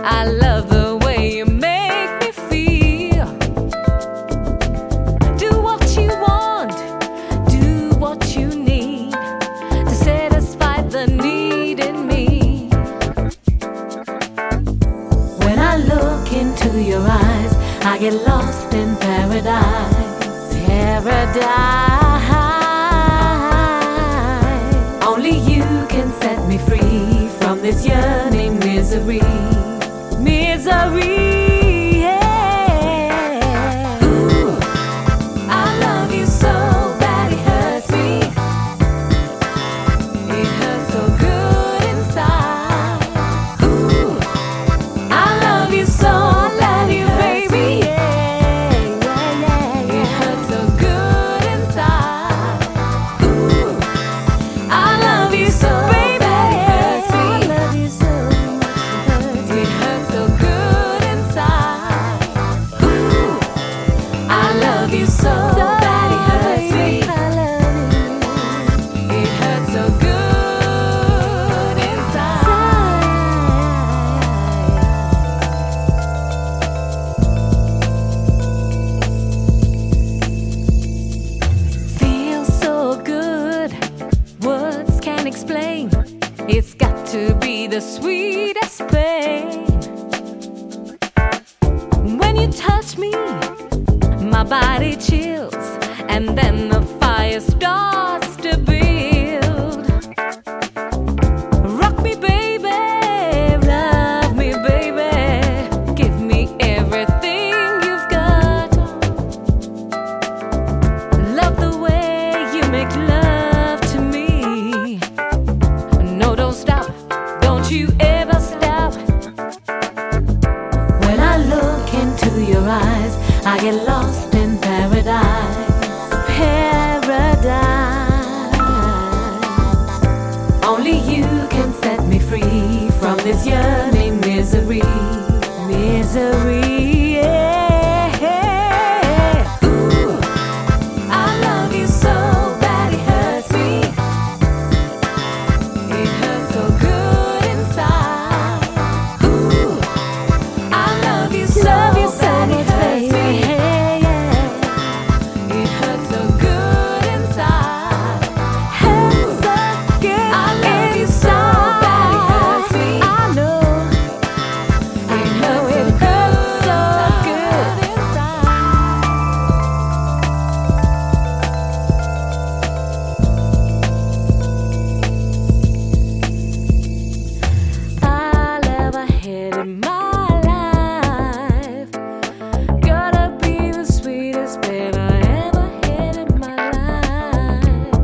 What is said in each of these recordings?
I love the way you make me feel. Do what you want, do what you need to satisfy the need in me. When I look into your eyes, I get lost in paradise, paradise. Only you can set me free from this yearning misery, misery. Yeah. Ooh, I love you so bad it hurts me. It hurts so good inside. Ooh, I love you so, I love you, baby. Yeah, yeah, yeah. It hurts so good inside. Ooh, I love you so bad it hurts me. I love you so much it hurts so good inside. Ooh, I love you so bad it hurts me. I love you. It hurts so good inside. Feels so good, words can't explain. It's got to be the sweetest pain. When you touch me, my body chills, and then the fire starts to build. Rock me, baby, love me, baby, give me everything you've got. Love the way you make love to me. No, don't stop, don't you ever stop. When I look into your eyes, I get lost in paradise, paradise. Only you can set me free from this yearning misery, misery. Yeah. Ooh, I love you so bad it hurts me. It hurts so good inside. Ooh, I love you so bad it hurts me. It hurts so good inside. Hurts so good. I love you so bad it hurts me. I know. It hurts so good inside. I'll ever had in my life. Gotta be the sweetest babe I ever had in my life.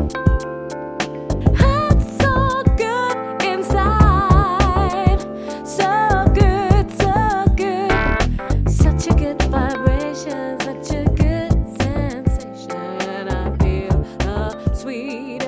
Heart's so good inside. So good, so good. Such a good vibration, such a good sensation. I feel a sweet